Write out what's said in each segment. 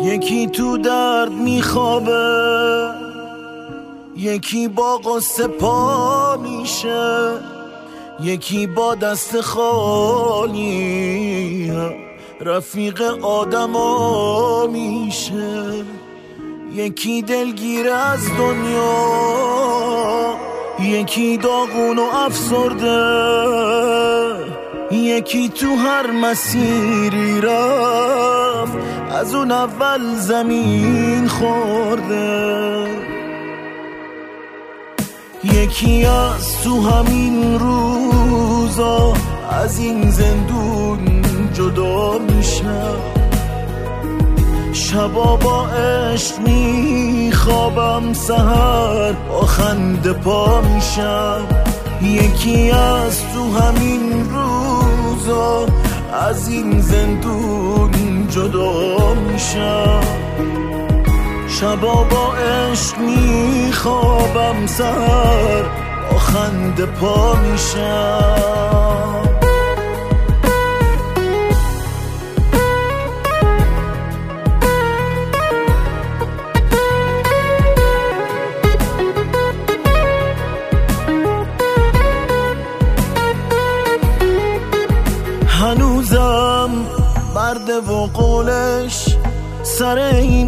یکی تو درد میخوابه، یکی با قصه پا میشه، یکی با دست خالی رفیق آدما میشه. یکی دلگیر از دنیا، یکی داغون و افسرده، یکی تو هر مسیری رفت از اون اول زمین خورده. یکی از تو همین روزا از این زندون جدا میشه، شبا با عشق میخوابم، سحر با خنده پا میشم. یکی از تو همین روزا از این زندون جدا میشم، شبا با عشق میخوابم، سحر با خنده پا میشم. هنوزم مرده و قولش سر این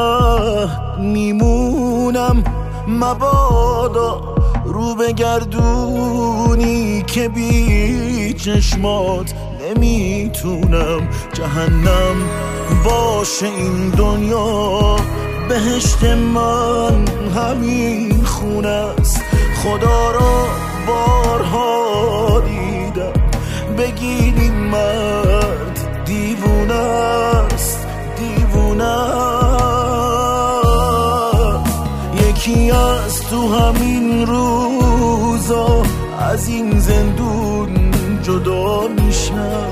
میمونم، مبادا رو بگردونی که بی چشمات نمیتونم. جهنم باشه این دنیا، بهشت من همین خونه است. خدا را بارها دیدم، بگید این مرد دیوونه است، دیوونه. یکی از تو همین روزا از این زندون جدا میشم،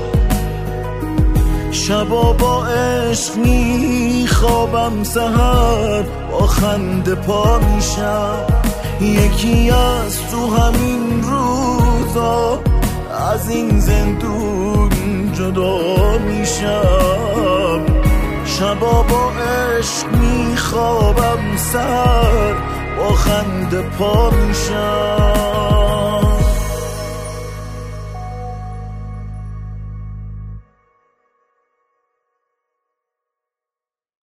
شبا با عشق میخوابم، سحر با خنده پا میشم. یکی از تو همین روزا از این زندون جدا میشم، شبا با عشق میخوابم، سحر با خنده پا میشم.